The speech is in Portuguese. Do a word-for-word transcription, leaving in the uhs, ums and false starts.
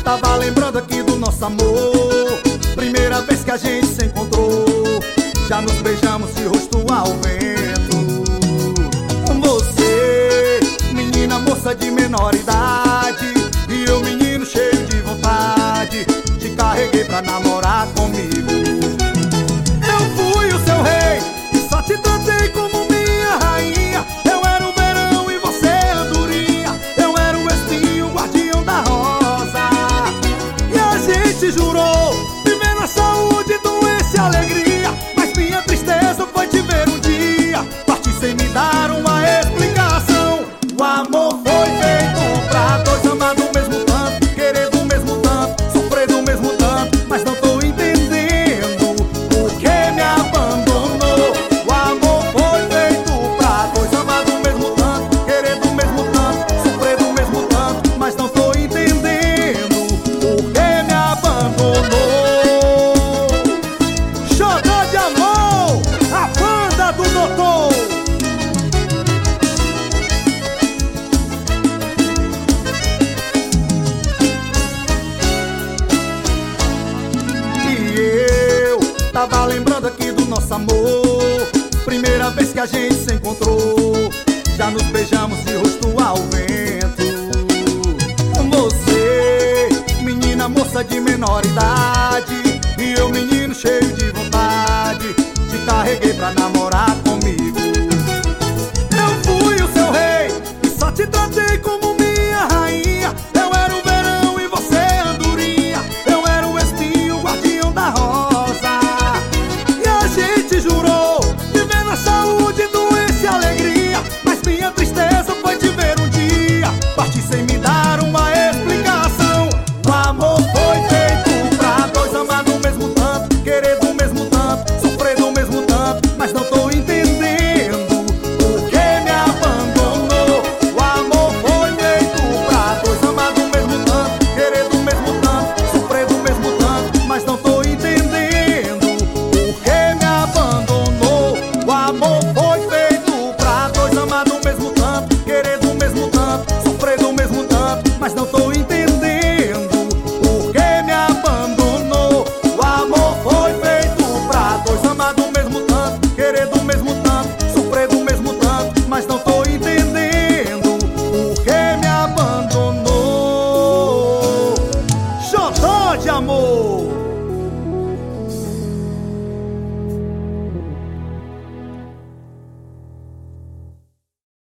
Tava lembrando aqui do nosso amor, primeira vez que a gente se encontrou. Já nos beijamos de rosto ao vento. Você, menina moça de menor idade, e eu menino cheio de vontade. Te carreguei pra namorar comigo. Eu fui o seu rei e só te tratei como minha rainha. Eu era o verão e você a andorinha. Eu era o espinho, o guardião da rosa. E a gente jurou viver na saúde, doença e alegria. Mas minha tristeza foi te ver um dia partir sem me dar uma explicação. O amor foi feito pra dois amar do mesmo tanto, querer do mesmo tanto, sofrer do mesmo tanto. Mas não tô entendendo por que me abandonou. O amor foi feito pra dois amar do mesmo tanto, querer do mesmo tanto, sofrer do mesmo tanto. Mas não tô entendendo por que me abandonou. Xodó de amor, a banda do doutor. Tava lembrando aqui do nosso amor, primeira vez que a gente se encontrou. Já nos beijamos de rosto ao vento. Você, menina moça de menor idade, e eu menino cheio de vontade. Te carreguei pra namorar